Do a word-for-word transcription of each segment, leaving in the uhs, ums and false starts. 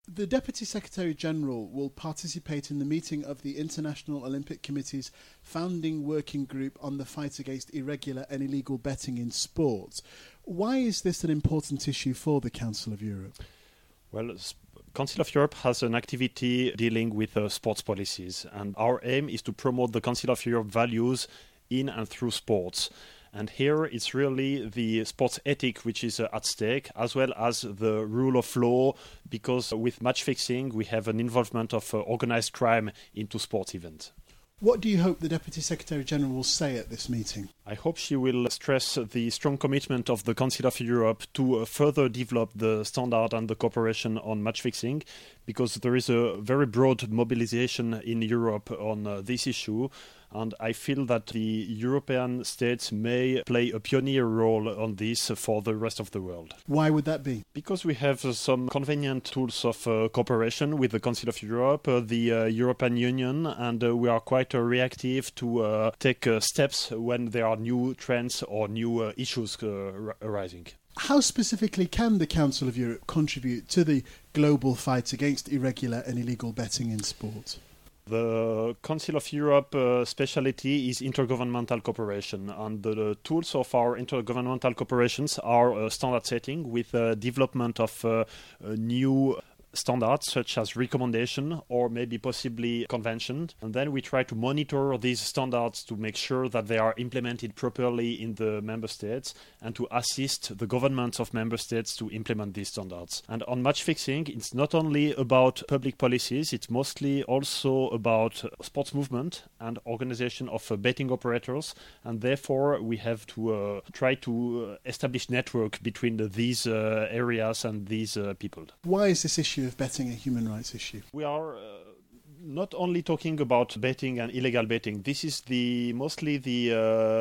The Deputy Secretary-General will participate in the meeting of the International Olympic Committee's founding working group on the fight against irregular and illegal betting in sport. Why is this an important issue for the Council of Europe? Well, Council of Europe has an activity dealing with uh, sports policies, and our aim is to promote the Council of Europe values in and through sports. And here it's really the sports ethic which is uh, at stake, as well as the rule of law, because with match fixing we have an involvement of uh, organized crime into sports events. What do you hope the Deputy Secretary-General will say at this meeting? I hope she will stress the strong commitment of the Council of Europe to uh, further develop the standard and the cooperation on match fixing, because there is a very broad mobilization in Europe on uh, this issue. And I feel that the European states may play a pioneer role on this for the rest of the world. Why would that be? Because we have uh, some convenient tools of uh, cooperation with the Council of Europe, uh, the uh, European Union, and uh, we are quite uh, reactive to uh, take uh, steps when there are new trends or new uh, issues uh, r- arising. How specifically can the Council of Europe contribute to the global fight against irregular and illegal betting in sport? The Council of Europe uh, speciality is intergovernmental cooperation, and the, the tools of our intergovernmental cooperations are uh, standard setting with uh, development of uh, uh, new standards such as recommendation or maybe possibly convention, and then we try to monitor these standards to make sure that they are implemented properly in the member states and to assist the governments of member states to implement these standards. And on match fixing, it's not only about public policies, it's mostly also about sports movement and organization of uh, betting operators, and therefore we have to uh, try to uh, establish network between the, these uh, areas and these uh, people. Why is this issue of betting a human rights issue? We are uh, not only talking about betting and illegal betting. This is the mostly the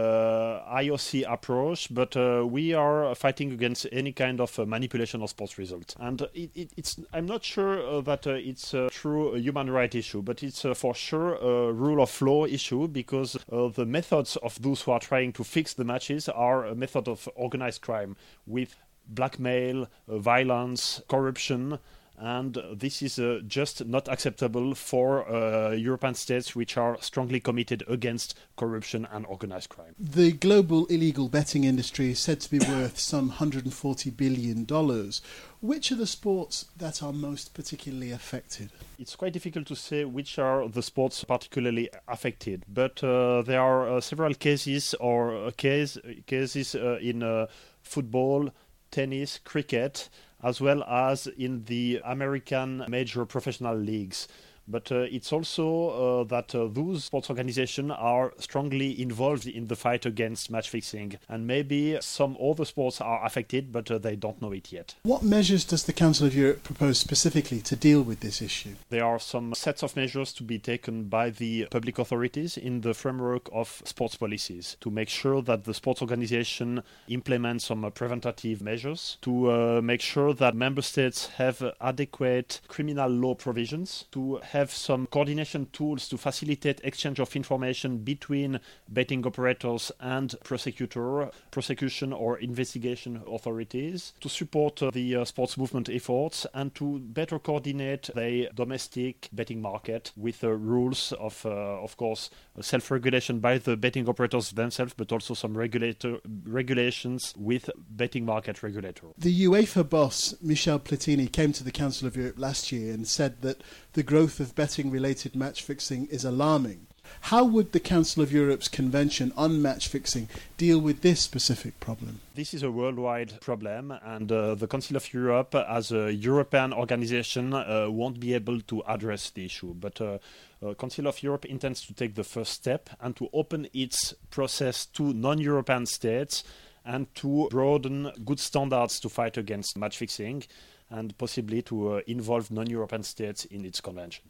uh, I O C approach, but uh, we are fighting against any kind of uh, manipulation of sports results. And it, it, it's I'm not sure uh, that uh, it's a true human right issue, but it's uh, for sure a rule of law issue, because uh, the methods of those who are trying to fix the matches are a method of organized crime with blackmail, uh, violence, corruption. And this is uh, just not acceptable for uh, European states which are strongly committed against corruption and organized crime. The global illegal betting industry is said to be worth some one hundred forty billion dollars. Which are the sports that are most particularly affected? It's quite difficult to say which are the sports particularly affected, but uh, there are uh, several cases or uh, case, cases uh, in uh, football, tennis, cricket, as well as in the American major professional leagues. But uh, it's also uh, that uh, those sports organizations are strongly involved in the fight against match fixing. And maybe some other sports are affected, but uh, they don't know it yet. What measures does the Council of Europe propose specifically to deal with this issue? There are some sets of measures to be taken by the public authorities in the framework of sports policies to make sure that the sports organization implements some uh, preventative measures, to uh, make sure that member states have uh, adequate criminal law provisions, to have have some coordination tools to facilitate exchange of information between betting operators and prosecutor, prosecution or investigation authorities, to support uh, the uh, sports movement efforts, and to better coordinate the domestic betting market with uh, rules of, uh, of course, self-regulation by the betting operators themselves, but also some regulator regulations with betting market regulator. The UEFA boss, Michel Platini, came to the Council of Europe last year and said that the growth of betting-related match fixing is alarming. How would the Council of Europe's Convention on Match Fixing deal with this specific problem? This is a worldwide problem, and uh, the Council of Europe, as a European organization, uh, won't be able to address the issue. But uh, uh, Council of Europe intends to take the first step and to open its process to non-European states and to broaden good standards to fight against match fixing, and possibly to uh, involve non-European states in its convention.